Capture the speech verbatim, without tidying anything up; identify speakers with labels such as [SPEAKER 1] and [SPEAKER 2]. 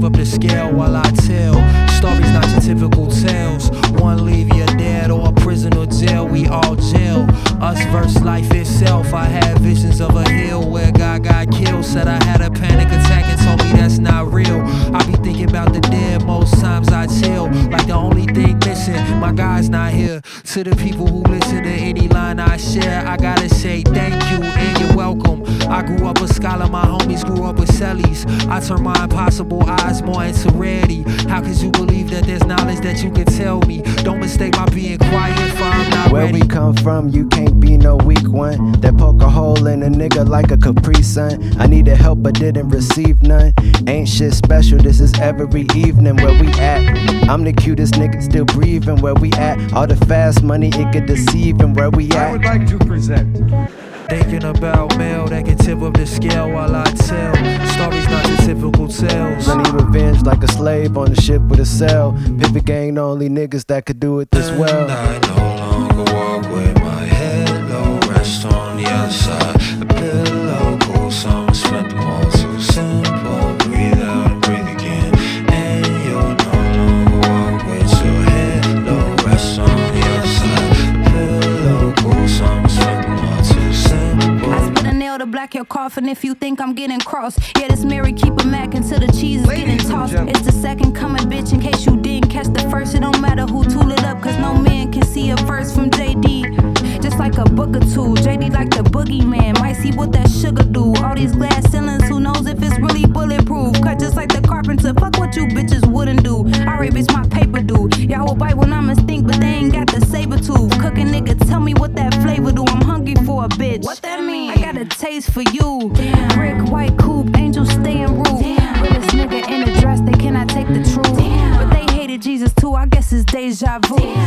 [SPEAKER 1] up the scale while I tell stories, not your typical tales. One leave you dead or a prison or jail, we all jail. Us versus life itself. I had visions of a hill where God got killed. Said I had a panic attack and told me that's not real. I be thinking about the dead most times I chill. Like the only thing missing, my God's not here. To the people who listen to any line I share, I gotta say thank you and you're welcome. I grew up a scholar, my homies grew up with cellies. I turn my impossible eyes more into rarity. How could you believe that there's knowledge that you can tell me? Don't mistake my being quiet for I'm not
[SPEAKER 2] Where
[SPEAKER 1] ready.
[SPEAKER 2] we come from, you can't be no weak one. That poke a hole in a nigga like a Capri Sun. I needed help but didn't receive none. Ain't shit special, this is every evening where we at. I'm the cutest nigga still breathing where we at. All the fast money, it get deceiving where we at.
[SPEAKER 3] I would like to present.
[SPEAKER 1] Thinking about mail that can tip up the scale while I tell stories, not your typical tales.
[SPEAKER 2] Plenty revenge like a slave on a ship with a sail. Pivot gang, the only niggas that could do it this well.
[SPEAKER 4] And I no longer walk with my head low, rest on the other side. A pillow, cool song, spent them all too simple. Breathe out and breathe again. And you'll no longer walk with your head low, rest on the other side. A pillow, cool song, spent them all too simple.
[SPEAKER 5] I spit a nail to black your coffin if you think I'm getting cross. Yeah, this Mary keep a Mac until the cheese is getting tossed. It's the second coming, bitch, in case you didn't catch the first. It don't matter who tool it up, cause no man can see a verse from J D. Just like a book or two, J D like the boogeyman. Might see what that sugar do. All these glass ceilings, who knows if it's really bulletproof. Cut just like the carpenter, fuck what you bitches wouldn't do. Alright, bitch, my paper do. Y'all will bite when I'm a stink, but they ain't got the saber tooth. Cooking nigga, tell me what that flavor do. I'm hungry for a bitch. What that mean? I got a taste for you. Damn. Brick, white coupe, angel stay en route. Realest nigga in a dress, they cannot take the truth. Damn. But they hated Jesus too, I guess it's deja vu. Damn.